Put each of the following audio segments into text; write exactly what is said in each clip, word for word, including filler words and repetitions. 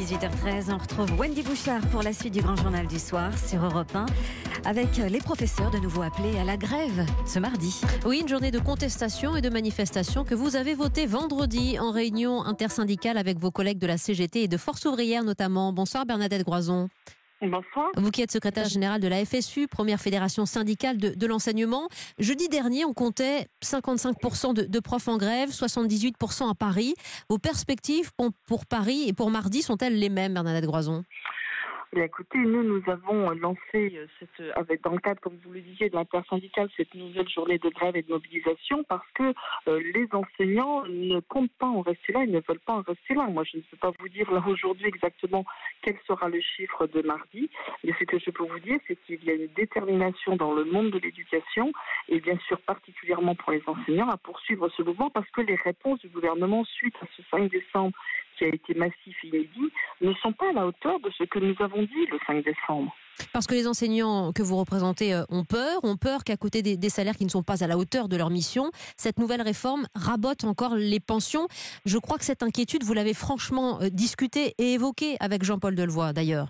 dix-huit heures treize, on retrouve Wendy Bouchard pour la suite du Grand Journal du Soir sur Europe un, avec les professeurs de nouveau appelés à la grève ce mardi. Oui, une journée de contestation et de manifestation que vous avez votée vendredi en réunion intersyndicale avec vos collègues de la C G T et de Force ouvrière notamment. Bonsoir Bernadette Groison. Bonsoir. Vous qui êtes secrétaire générale de la F S U, première fédération syndicale de, de l'enseignement. Jeudi dernier, on comptait cinquante-cinq pour cent de, de profs en grève, soixante-dix-huit pour cent à Paris. Vos perspectives pour, pour Paris et pour mardi sont-elles les mêmes, Bernadette Groison ? Bien, écoutez, nous, nous avons lancé, cette, avec, dans le cadre, comme vous le disiez, de l'intersyndicale, cette nouvelle journée de grève et de mobilisation parce que euh, les enseignants ne comptent pas en rester là, ils ne veulent pas en rester là. Moi, je ne peux pas vous dire là aujourd'hui exactement quel sera le chiffre de mardi, mais ce que je peux vous dire, c'est qu'il y a une détermination dans le monde de l'éducation et bien sûr particulièrement pour les enseignants à poursuivre ce mouvement parce que les réponses du gouvernement suite à ce cinq décembre qui a été massif et inédit, ne sont pas à la hauteur de ce que nous avons dit le cinq décembre. Parce que les enseignants que vous représentez ont peur, ont peur qu'à côté des, des salaires qui ne sont pas à la hauteur de leur mission, cette nouvelle réforme rabote encore les pensions. Je crois que cette inquiétude, vous l'avez franchement discutée et évoquée avec Jean-Paul Delevoye d'ailleurs.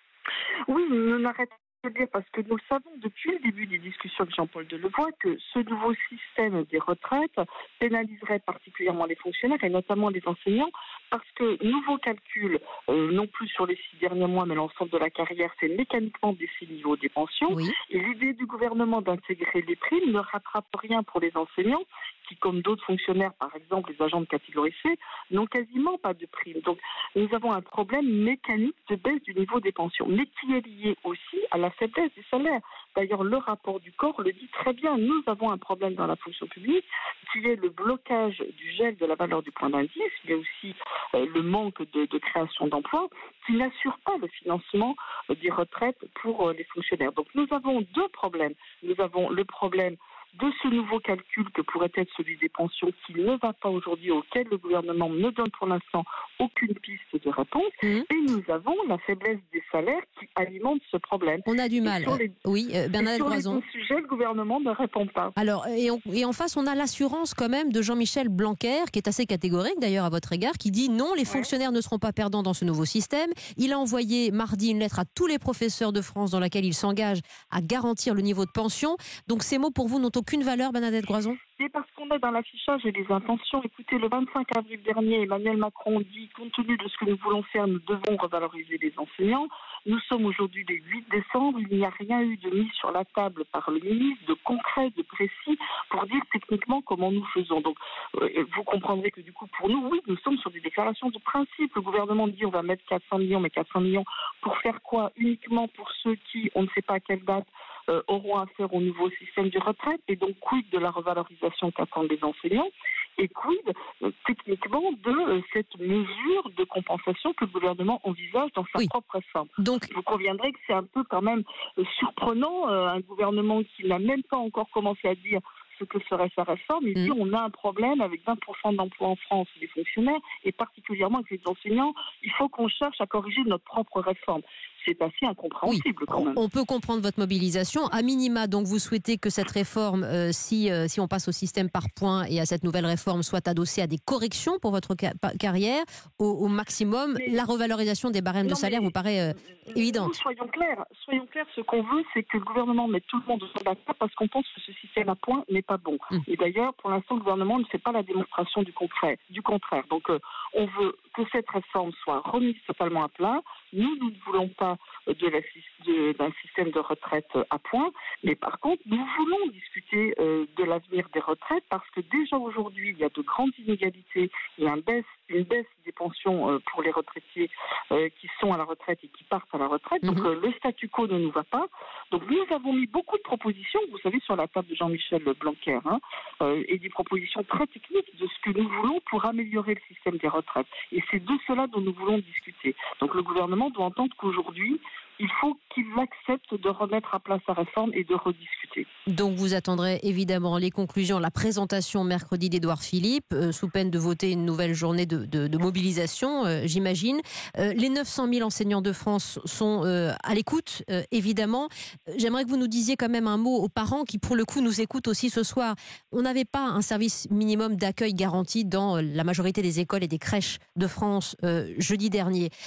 Oui, nous n'arrêtons de dire parce que nous savons depuis le début des discussions avec Jean-Paul Delevoye que ce nouveau système des retraites pénaliserait particulièrement les fonctionnaires et notamment les enseignants parce que nouveau calcul, euh, non plus sur les six derniers mois mais l'ensemble de la carrière, c'est mécaniquement baisser le niveau des pensions. Oui. Et l'idée du gouvernement d'intégrer les primes ne rattrape rien pour les enseignants qui, comme d'autres fonctionnaires, par exemple les agents de catégorie C, n'ont quasiment pas de primes. Donc nous avons un problème mécanique de baisse du niveau des pensions, mais qui est lié aussi à la faiblesse des salaires. D'ailleurs, le rapport du corps le dit très bien. Nous avons un problème dans la fonction publique qui est le blocage du gel de la valeur du point d'indice. Il y a aussi euh, le manque de, de création d'emplois qui n'assure pas le financement euh, des retraites pour euh, les fonctionnaires. Donc nous avons deux problèmes. Nous avons le problème de ce nouveau calcul que pourrait être celui des pensions qui ne va pas aujourd'hui, auquel le gouvernement ne donne pour l'instant aucune piste de réponse. Mmh. Et nous avons la faiblesse des salaires qui alimente ce problème. On a du mal. Sur les, oui, euh, Bernadette sur Groison. les deux sujets, le gouvernement ne répond pas. Alors, et, on, et en face, on a l'assurance quand même de Jean-Michel Blanquer, qui est assez catégorique d'ailleurs à votre égard, qui dit non, les fonctionnaires ouais. ne seront pas perdants dans ce nouveau système. Il a envoyé mardi une lettre à tous les professeurs de France dans laquelle il s'engage à garantir le niveau de pension. Donc ces mots pour vous n'ont aucune valeur, Bernadette Groison ? C'est parce qu'on est dans l'affichage et les intentions. Écoutez, le vingt-cinq avril dernier, Emmanuel Macron dit, compte tenu de ce que nous voulons faire, nous devons revaloriser les enseignants. Nous sommes aujourd'hui le huit décembre. Il n'y a rien eu de mis sur la table par le ministre, de concret, de précis, pour dire techniquement comment nous faisons. Donc, euh, vous comprendrez que du coup, pour nous, oui, nous sommes sur des déclarations de principe. Le gouvernement dit on va mettre quatre cents millions, mais quatre cents millions pour faire quoi ? Uniquement pour ceux qui, on ne sait pas à quelle date, euh, auront affaire au nouveau système de retraite. Et donc, quid de la revalorisation qu'attendent les enseignants ? Et quid, euh, techniquement, de euh, cette mesure de compensation que le gouvernement envisage dans sa oui. propre réforme. Donc, vous conviendrez que c'est un peu quand même euh, surprenant, euh, un gouvernement qui n'a même pas encore commencé à dire ce que serait sa réforme, et mmh. puis on a un problème avec vingt pour cent d'emplois en France des fonctionnaires, et particulièrement avec les enseignants, il faut qu'on cherche à corriger notre propre réforme. C'est assez incompréhensible oui, quand même. On peut comprendre votre mobilisation. À minima, donc, vous souhaitez que cette réforme, euh, si, euh, si on passe au système par points et à cette nouvelle réforme, soit adossée à des corrections pour votre ca- carrière. Au, au maximum, mais, la revalorisation des barèmes non, de salaire vous paraît euh, évidente. Nous, soyons clairs. Soyons clairs, ce qu'on veut, c'est que le gouvernement mette tout le monde sur la table parce qu'on pense que ce système à points n'est pas bon. Hum. Et d'ailleurs, pour l'instant, le gouvernement ne fait pas la démonstration du contraire. Du contraire. Donc, euh, on veut que cette réforme soit remise totalement à plat. Nous, nous ne voulons pas de la, de, d'un système de retraite à points, mais par contre, nous voulons discuter euh, de l'avenir des retraites parce que déjà aujourd'hui, il y a de grandes inégalités, il y a une baisse, une baisse des pensions euh, pour les retraités euh, qui sont à la retraite et qui partent à la retraite. Donc, euh, le statu quo ne nous va pas. Donc, nous avons mis beaucoup de propositions, vous savez, sur la table de Jean-Michel Blanquer, hein, euh, et des propositions très techniques de ce que nous voulons pour améliorer le système des retraites. Et c'est de cela dont nous voulons discuter. Donc, le gouvernement doit entendre qu'aujourd'hui, il faut qu'il accepte de remettre à plat sa réforme et de rediscuter. Donc vous attendrez évidemment les conclusions, la présentation mercredi d'Édouard Philippe, euh, sous peine de voter une nouvelle journée de, de, de mobilisation, euh, j'imagine. Euh, les neuf cent mille enseignants de France sont euh, à l'écoute, euh, évidemment. J'aimerais que vous nous disiez quand même un mot aux parents qui, pour le coup, nous écoutent aussi ce soir. On n'avait pas un service minimum d'accueil garanti dans la majorité des écoles et des crèches de France euh, jeudi dernier.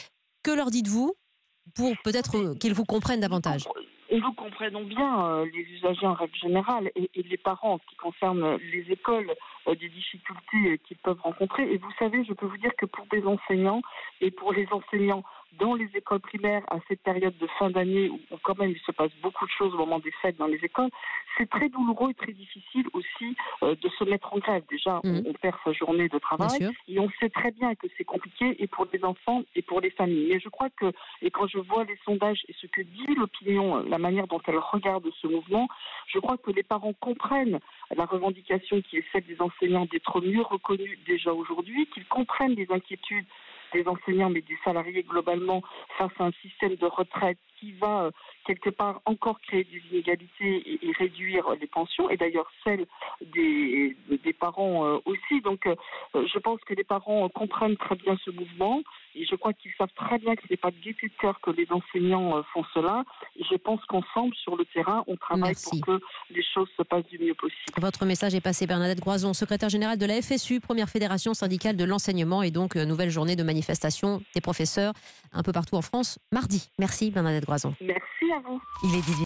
Que leur dites-vous pour peut-être qu'ils vous comprennent davantage? Et nous comprenons bien euh, les usagers en règle générale et, et les parents en ce qui concerne les écoles, euh, des difficultés euh, qu'ils peuvent rencontrer. Et vous savez, je peux vous dire que pour des enseignants et pour les enseignants dans les écoles primaires à cette période de fin d'année où, où quand même il se passe beaucoup de choses au moment des fêtes dans les écoles, c'est très douloureux et très difficile aussi euh, de se mettre en grève. Déjà, Mmh. on, on perd sa journée de travail et on sait très bien que c'est compliqué et pour les enfants et pour les familles. Mais je crois que, et quand je vois les sondages et ce que dit l'opinion, la manière dont elle regarde ce mouvement, je crois que les parents comprennent la revendication qui est celle des enseignants d'être mieux reconnus déjà aujourd'hui, qu'ils comprennent les inquiétudes des enseignants mais des salariés globalement face à un système de retraite qui va euh, quelque part encore créer des inégalités et, et réduire les pensions et d'ailleurs celles des, des parents euh, aussi. Donc euh, je pense que les parents comprennent très bien ce mouvement et je crois qu'ils savent très bien que ce n'est pas de gaieté de cœur que les enseignants euh, font cela. Et je pense qu'ensemble sur le terrain on travaille Merci. pour que les choses se passent du mieux possible. Votre message est passé. Bernadette Groison, secrétaire générale de la F S U, première fédération syndicale de l'enseignement, et donc euh, nouvelle journée de manifestation des professeurs un peu partout en France mardi. Merci Bernadette Groison. Merci à vous. Il est dix-huit